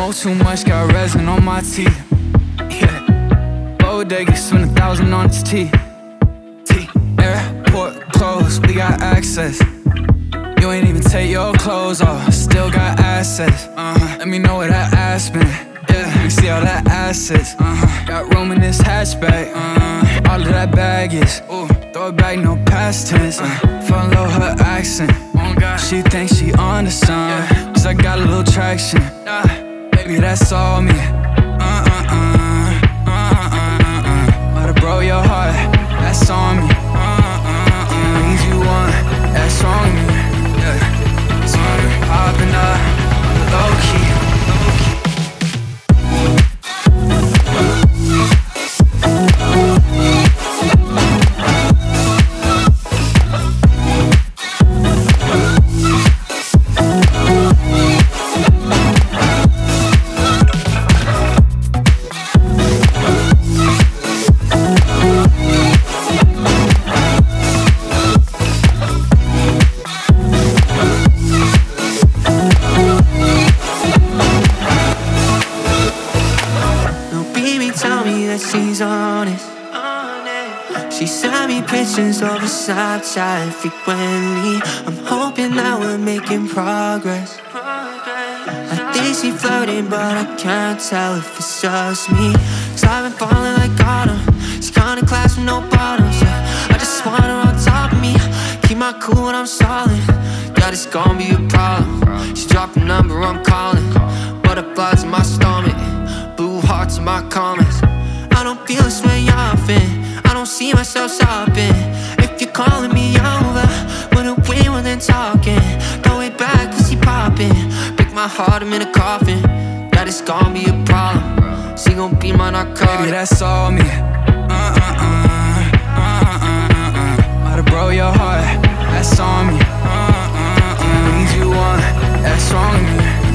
Smoke too much, got resin on my teeth. Yeah, bodega, spend 1,000 on its teeth. Airport closed, we got access. You ain't even take your clothes off, still got assets. Let me know where that ass been. Yeah, let me see all that assets. Got room in this hatchback. For all of that baggage. Ooh, throw it back, no past tense. Fall in love with her accent. She thinks she on the sun, cause I got a little traction. Baby, that's all me. Might have broke your heart, that's on me. Things you want, that's wrong with me. Yeah, so I've been popping up on the low key. She's honest. She sent me pictures over Snapchat frequently. I'm hoping that we're making progress. I think she flirting, but I can't tell if it's just me. Cause I've been falling like autumn. She's kinda class with no bottoms, yeah. I just want her on top of me. Keep my cool when I'm stalling. Yeah, it's gonna be a problem. She dropped the number, I'm calling. Butterflies in my stomach, blue hearts in my comments. I don't feel this way often. I don't see myself stopping. If you're calling me over, when away, well then talking. Throw it back, cause she popping. Break my heart, I'm in a coffin. That it's gonna be a problem. She gon' be my narcotic. Baby, that's all me. Might have broke your heart, that's on me. Things you want, that's wrong with me.